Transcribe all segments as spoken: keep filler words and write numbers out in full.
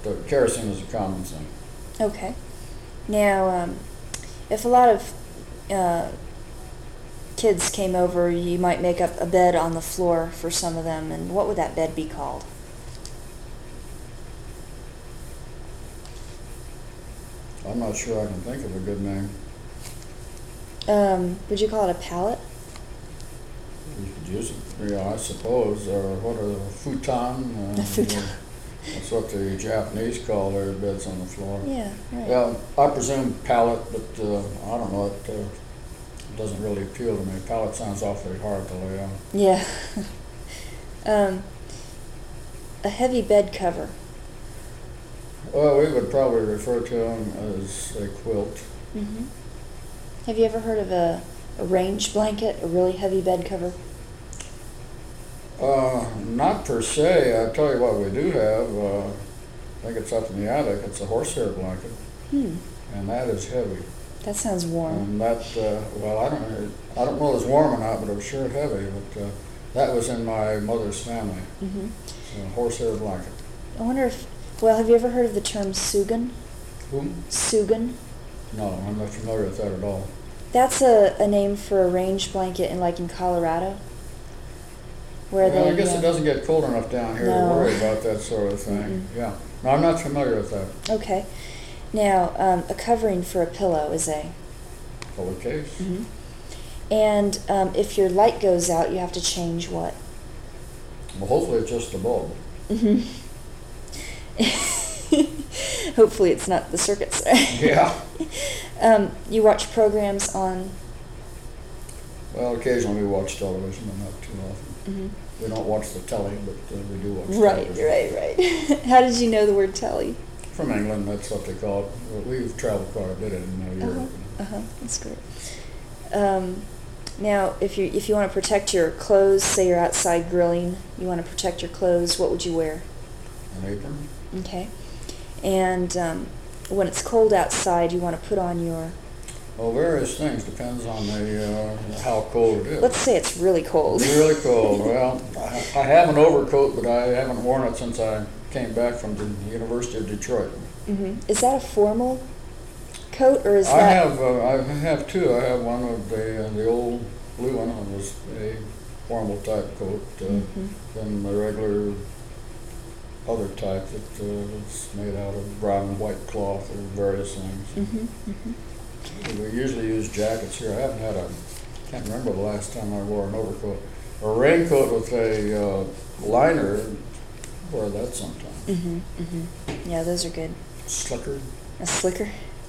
uh, kerosene is a common thing. Okay. Now, um, if a lot of uh, kids came over, you might make up a bed on the floor for some of them, and what would that bed be called? I'm not sure I can think of a good name. Um, would you call it a pallet? You could use it, yeah, I suppose, or what are the futon? Uh, A futon. That's what the Japanese call their beds on the floor. Yeah, right. Yeah, I presume pallet, but uh, I don't know, it uh, doesn't really appeal to me. Pallet sounds awfully hard to lay on. Yeah. um, a heavy bed cover. Well, we would probably refer to them as a quilt. Mm-hmm. Have you ever heard of a, a range blanket, a really heavy bed cover? Uh, not per se. I tell you what we do have. Uh, I think it's up in the attic. It's a horsehair blanket, Hmm. and that is heavy. That sounds warm. And that, uh, well, I don't, know- I don't know if it's warm or not, but it was sure heavy. But uh, that was in my mother's family. Mm-hmm. A horsehair blanket. I wonder if, well, have you ever heard of the term sugan? Whom? Sugan? No, I'm not familiar with that at all. That's a, a name for a range blanket in like in Colorado. Where Well, they, I guess uh, it doesn't get cold enough down here No. to worry about that sort of thing. Mm-mm. Yeah. No, I'm not familiar with that. Okay. Now, um, a covering for a pillow is a. Pillowcase? Mm-hmm. And um, if your light goes out, you have to change what? Well, hopefully it's just a bulb. Mm-hmm. Hopefully it's not the circuits. Yeah. um, you watch programs on. Well, occasionally we watch television, but not too often. Mm-hmm. We don't watch the telly, but uh, we do watch Right, television. right, right. How did you know the word telly? From England, that's what they call it. Well, we've traveled quite a bit in uh, Europe. Uh huh. That's great. Um, now, if you if you want to protect your clothes, say you're outside grilling, you want to protect your clothes. What would you wear? An apron? Okay. And um, when it's cold outside, you want to put on your. Well, various things. Depends on the uh, how cold it is. Let's say it's really cold. Really cold. Well, I, I have an overcoat, but I haven't worn it since I came back from the University of Detroit. Mm-hmm. Is that a formal coat, or is I that? have uh, I have two. I have one of the uh, the old blue one. It was a formal type coat. Uh, Mm-hmm. Then the regular other type that uh, was made out of brown and white cloth or various things. Mm-hmm. Mm-hmm. We usually use jackets here. I haven't had a, can't remember the last time I wore an overcoat. A raincoat with a uh, liner, wore that sometimes. Mm-hmm. Mm-hmm. Yeah, those are good. Slicker. A slicker.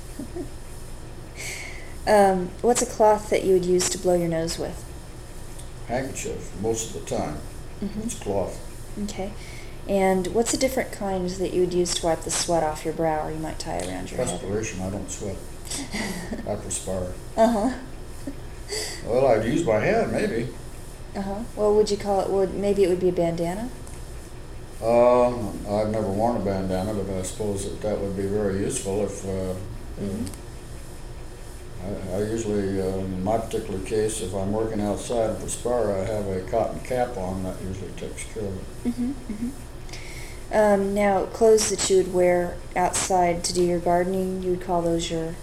um, what's a cloth that you would use to blow your nose with? Handkerchief, most of the time. Mm-hmm. It's cloth. Okay. And what's a different kind that you would use to wipe the sweat off your brow, or you might tie around your head? Perspiration, I don't sweat. I perspire. Uh-huh. Well, I'd use my hand, maybe. Uh-huh. What would you call it? Would maybe it would be a bandana? Um, I've never worn a bandana, but I suppose that that would be very useful if, uh, Mm-hmm. I, I usually, uh, in my particular case, if I'm working outside and perspire, I have a cotton cap on. That usually takes care of it. Mm-hmm. Mm-hmm. Um, now, clothes that you would wear outside to do your gardening, you would call those your...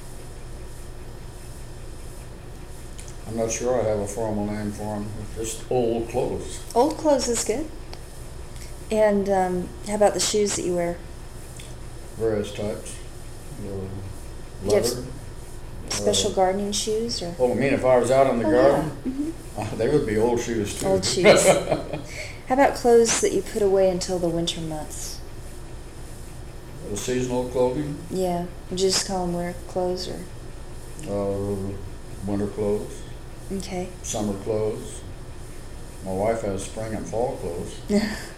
I'm not sure I have a formal name for them. Just old clothes. Old clothes is good. And um, how about the shoes that you wear? Various types. Uh, You have leather. Special uh, gardening shoes, or? Oh, I mean, if I was out in the Oh, garden, yeah. Mm-hmm. uh, they would be old shoes too. Old shoes. How about clothes that you put away until the winter months? The seasonal clothing, Yeah. Would you just call them wear clothes, or? uh, winter clothes, Okay. summer clothes. My wife has spring and fall clothes.